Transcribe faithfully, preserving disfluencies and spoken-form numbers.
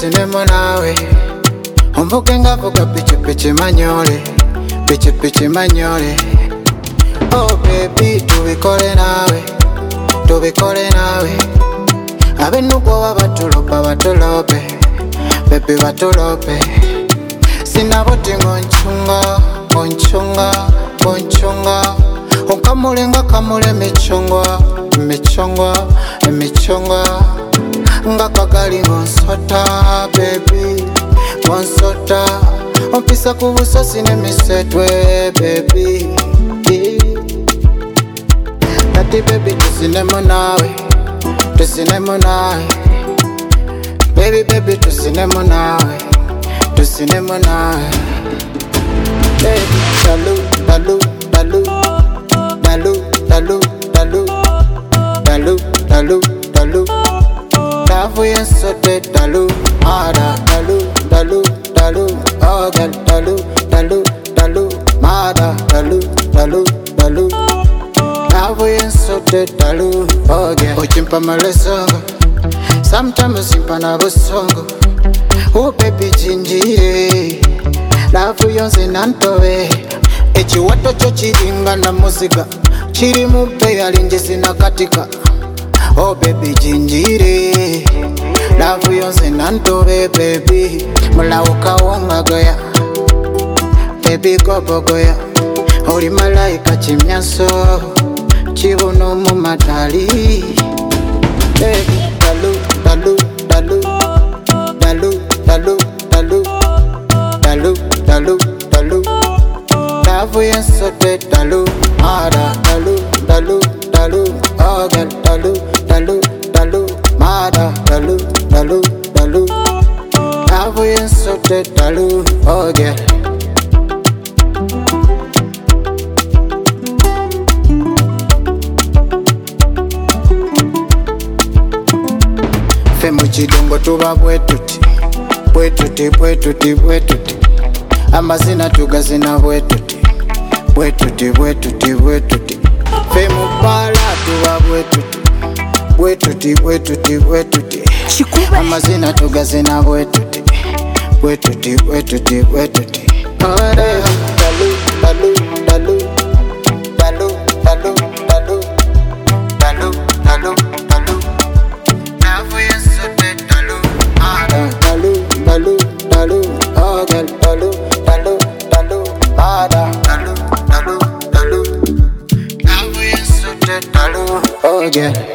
tusinemo nawe. Umbuke ngavuga pichi pichi manyole, pichi pichi manyole. Oh baby, tubikole nawe, tubikole nawe. Abenuko wabatulopa batulope, baby batulope. Sinaboti ngonchunga, ngonchunga, ngonchunga. Unkamulenga kamule michungwa, michungwa, michungwa. Ngakagali ngonsota, baby, ngonsota. Umpisa kubusosi nemisetwe, baby. Tati baby tusinemo nawe, tusinemo nawe. Baby baby tusinemo nawe, tusinemo nawe. Baby dalu, dalu, dalu. Dalu, dalu, dalu. Dalu, dalu, dalu. Davu yensote dalu. Mada, dalu, dalu, dalu. Oh girl, dalu, dalu, dalu. Mada, dalu, dalu, dalu. Davu yensote dalu. Oh girl, uchimpa malesongo. Sometimes simpa na busongo. Oh baby jinjire. Davu yonse nantowe. Echi wato cho chiringa na muzika. Chiri mupe alinje sina katika. Oh baby jinjire. Lavu yonse nantowe baby. Mula uka wonga goya, baby gobo goya. Uri malaika chimyanso, chibuno mumatali. Baby dalu, dalu, dalu. Dalu, dalu, dalu. Dalu, dalu, dalu. Davu yensote dalu. Mada, dalu, dalu, dalu. Oh girl, dalu, dalu, dalu. Mada, dalu, dalu, dalu. Davu yensote dalu. Oh girl. Femu chidongo tuba bwetuti, bwetuti, bwetuti, bwetuti. Amazina tugazina bwetuti, bwetuti, bwetuti, bwetuti. Femu pala tuba bwetuti, bwetuti, bwetuti, bwetuti. Amazina tugazina bwetuti, bwetuti, bwetuti, bwetuti. Dalu, dalu, dalu. Dalu, dalu, dalu. Dalu, dalu, dalu. Davu yensote dalu. Dalu, dalu, dalu. Oh girl, dalu, dalu, dalu. Mada, dalu, dalu, dalu. Davu yensote dalu. Oh girl.